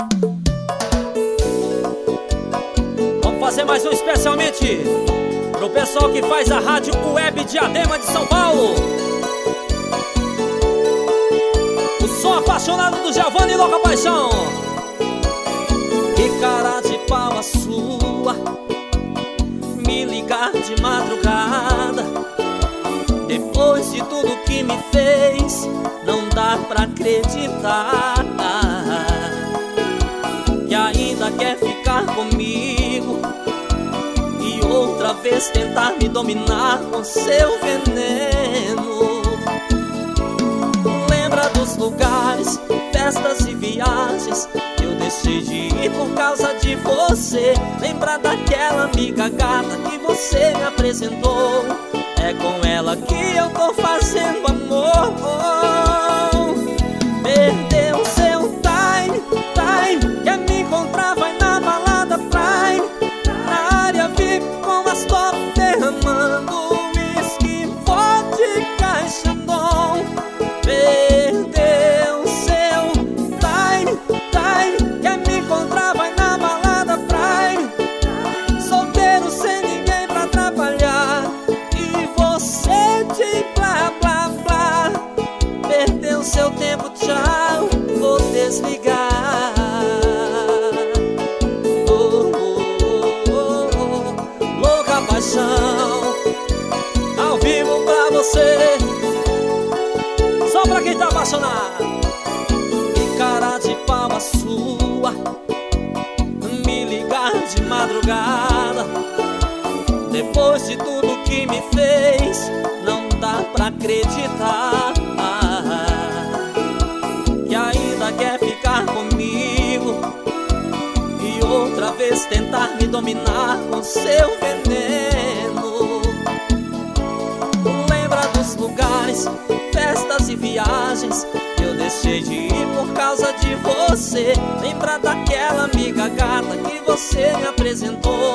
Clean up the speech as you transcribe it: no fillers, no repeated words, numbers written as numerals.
Vamos fazer mais um especialmente pro pessoal que faz a rádio web Diadema de São Paulo. O som apaixonado do Giovanni Louca Paixão. Que cara de pau a sua, me ligar de madrugada. Depois de tudo que me fez, não dá pra acreditar que ainda quer ficar comigo e outra vez tentar me dominar com seu veneno. Lembra dos lugares, festas e viagens que eu deixei de ir por causa de você. Lembra daquela amiga gata que você me apresentou. É com ela que eu tô fazendo amor. Perdeu seu time, quer me encontrar, vai na balada Prime. Na área VIP com as top derramando whisky, vodka e Chandon. Perdeu seu time, quer me encontrar, vai na balada Prime. Solteiro sem ninguém pra atrapalhar, e você de blá blá blá. Perdeu seu tempo, tchau, vou desligar. Louca Paixão, ao vivo pra você, só pra quem tá apaixonado. Que cara de pau a sua, me ligar de madrugada. Depois de tudo que me fez, não dá pra acreditar que ainda quer ficar comigo e outra vez tentar me dominar com seu veneno. Lembra dos lugares, festas e viagens que eu deixei de ir por causa de você. Lembra daquela amiga gata que você me apresentou.